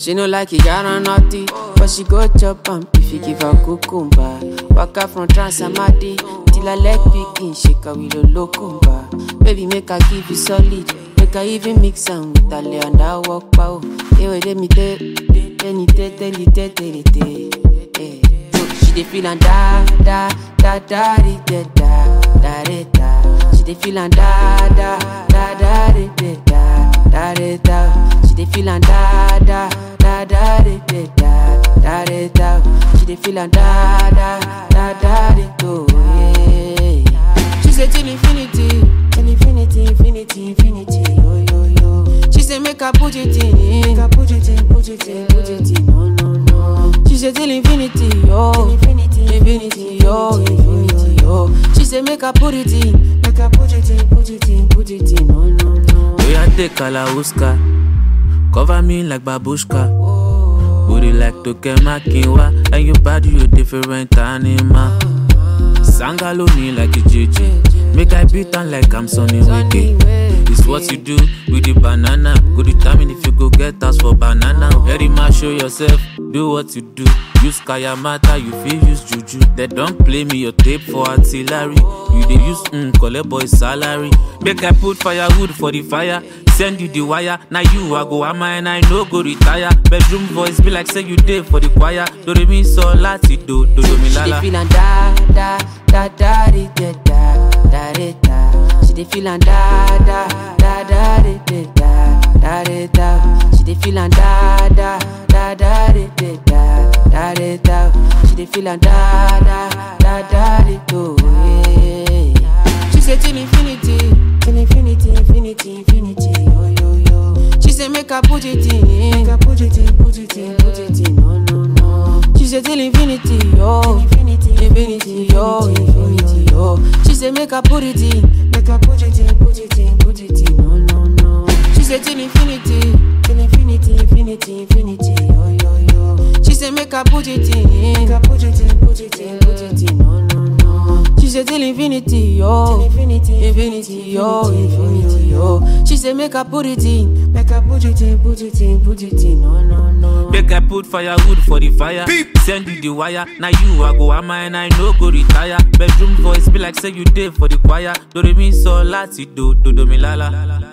She no like it, got on naughty, but she go chop if you give her cucumber. Waka from Transamadi till her leg begin shake her with a locumba. Baby, make her give you solid, make her even mix am with her lay and her walk pow. Hey, wait, let me tell you. She dey feel and da da da da da da da da da. She dey feel and da da da da da da da da. She dey feel and da da da da da da da da. She dey feel and da da da da da. She say till infinity, infinity, infinity, infinity. Yo yo yo. She say make her put it in, make her put it in, put it in, put it in. No no no. She say till infinity, yo, infinity, infinity, yo, infinity, yo. She say make her put it in, make her put it in, put it in, put it in. No no no. We a take Kalauska, cover me like babushka. Booty like Tokemakinwa, and your body you different animal. Sangalo me like a JJ, make I beat on like I'm Sonny Wiki. It's what you do with the banana. Go determine if you go get us for banana. Very much show yourself, do what you do. Use Kayamata, you feel use Juju. They don't play me your tape for artillery. You they use collect boy salary. Make I put firewood for the fire. Send you the wire. Now you I go ama and I no go retire. Bedroom voice be like say you did for the choir. Do re mi so lati do mi lala. She dey feel da da da da da da da da. She dey feel da da da da da da da. She dey feel da da da da da da. She dey feel da da da da da. She say till infinity, infinity, infinity, infinity. Yo yo yo. She say make her put it in, make her put it in, put it in, put it in. No no no. She say till infinity, yo, infinity, infinity, yo, infinity, yo. She say make her put it in, make her put it in, put it in, put it in. No no no. She say till infinity, infinity, infinity, infinity. Yo yo yo. She say make her put it in, make her put it in, put it in, put it in. No no no. She say till infinity, yo, infinity, infinity, yo, infinity, yo. She say make her put it in, make her put it in, put it in, put it in. No no no. Make I put firewood for the fire. Beep. Send you the wire. Now you I go ama and I no go retire. Bedroom voice be like say you did for the choir. Do re mi so lati do mi lala.